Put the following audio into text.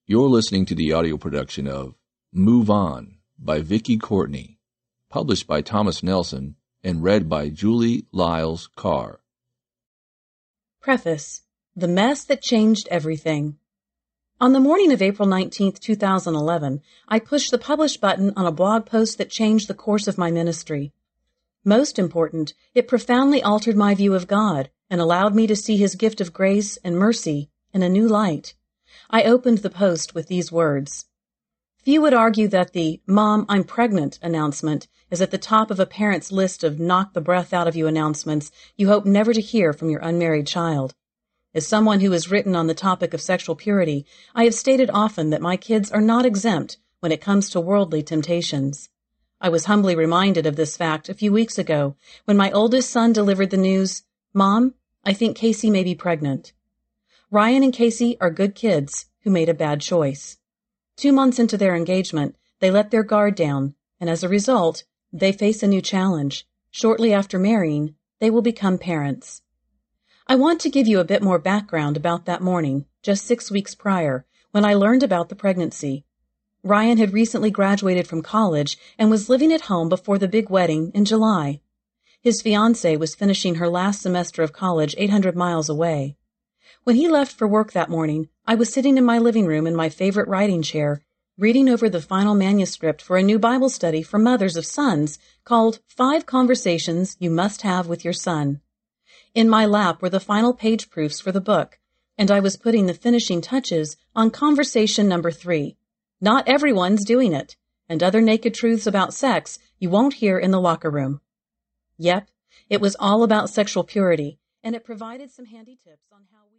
You're listening to the audio production of Move On by Vicki Courtney, published by Thomas Nelson and read by Julie Lyles Carr. Preface: The Mess That Changed Everything. On the morning of April 19, 2011, I pushed the publish button on a blog post that changed the course of my ministry. Most important, it profoundly altered my view of God and allowed me to see His gift of grace and mercy in a new light. I opened the post with these words. Few would argue that the "Mom, I'm pregnant" announcement is at the top of a parent's list of knock the breath out of you announcements you hope never to hear from your unmarried child. As someone who has written on the topic of sexual purity, I have stated often that my kids are not exempt when it comes to worldly temptations. I was humbly reminded of this fact a few weeks ago when my oldest son delivered the news, "Mom, I think Casey may be pregnant." Ryan and Casey are good kids who made a bad choice. 2 months into their engagement, they let their guard down, and as a result, they face a new challenge. Shortly after marrying, they will become parents. I want to give you a bit more background about that morning, just 6 weeks prior, when I learned about the pregnancy. Ryan had recently graduated from college and was living at home before the big wedding in July. His fiancée was finishing her last semester of college 800 miles away. When he left for work that morning, I was sitting in my living room in my favorite writing chair, reading over the final manuscript for a new Bible study for mothers of sons called 5 Conversations You Must Have with Your Son. In my lap were the final page proofs for the book, and I was putting the finishing touches on conversation number 3. Not everyone's doing it, and other naked truths about sex you won't hear in the locker room. Yep, it was all about sexual purity, and it provided some handy tips on how we